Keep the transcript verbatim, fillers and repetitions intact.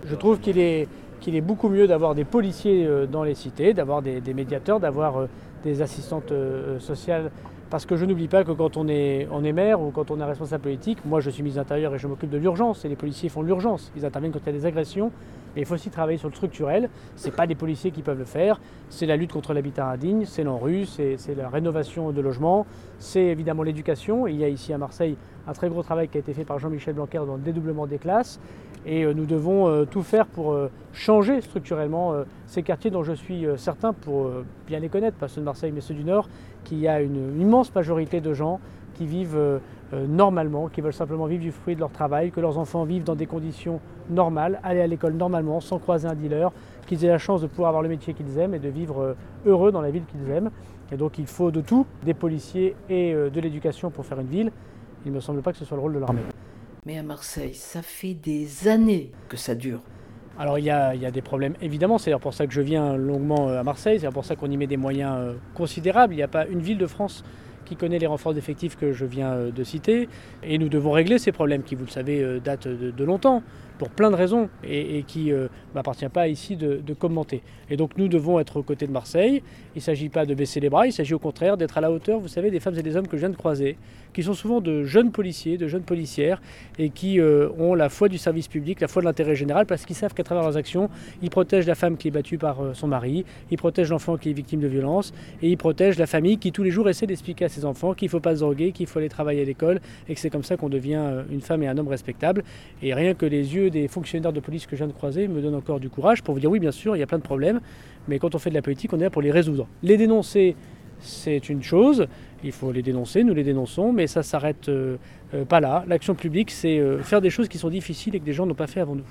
Je trouve qu'il est, qu'il est beaucoup mieux d'avoir des policiers dans les cités, d'avoir des, des médiateurs, d'avoir des assistantes sociales. Parce que je n'oublie pas que quand on est, on est maire ou quand on est responsable politique, moi je suis ministre de l'Intérieur et je m'occupe de l'urgence, et les policiers font l'urgence. Ils interviennent quand il y a des agressions, mais il faut aussi travailler sur le structurel. Ce n'est pas les policiers qui peuvent le faire, c'est la lutte contre l'habitat indigne, c'est l'ANRU, c'est, c'est la rénovation de logements, c'est évidemment l'éducation. Il y a ici à Marseille un très gros travail qui a été fait par Jean-Michel Blanquer dans le dédoublement des classes. Et nous devons tout faire pour changer structurellement ces quartiers dont je suis certain, pour bien les connaître, pas ceux de Marseille mais ceux du Nord, qu'il y a une immense majorité de gens qui vivent normalement, qui veulent simplement vivre du fruit de leur travail, que leurs enfants vivent dans des conditions normales, aller à l'école normalement, sans croiser un dealer, qu'ils aient la chance de pouvoir avoir le métier qu'ils aiment et de vivre heureux dans la ville qu'ils aiment. Et donc il faut de tout, des policiers et de l'éducation pour faire une ville. Il ne me semble pas que ce soit le rôle de l'armée. Mais à Marseille, ça fait des années que ça dure. Alors il y, a, il y a des problèmes évidemment, c'est pour ça que je viens longuement à Marseille, c'est pour ça qu'on y met des moyens considérables. Il n'y a pas une ville de France qui connaît les renforts d'effectifs que je viens de citer. Et nous devons régler ces problèmes qui, vous le savez, datent de, de longtemps, pour plein de raisons, et, et qui ne euh, m'appartient pas ici de, de commenter. Et donc nous devons être aux côtés de Marseille. Il ne s'agit pas de baisser les bras, il s'agit au contraire d'être à la hauteur, vous savez, des femmes et des hommes que je viens de croiser, qui sont souvent de jeunes policiers, de jeunes policières, et qui euh, ont la foi du service public, la foi de l'intérêt général, parce qu'ils savent qu'à travers leurs actions, ils protègent la femme qui est battue par euh, son mari, ils protègent l'enfant qui est victime de violence, et ils protègent la famille qui tous les jours essaie d'expliquer à ses enfants qu'il ne faut pas se droguer, qu'il faut aller travailler à l'école, et que c'est comme ça qu'on devient une femme et un homme respectables. Et rien que les yeux des fonctionnaires de police que je viens de croiser me donnent encore du courage pour vous dire oui, bien sûr, il y a plein de problèmes, mais quand on fait de la politique, on est là pour les résoudre. Les dénoncer, c'est une chose, il faut les dénoncer, nous les dénonçons, mais ça ne s'arrête euh, pas là. L'action publique, c'est euh, faire des choses qui sont difficiles et que des gens n'ont pas fait avant nous.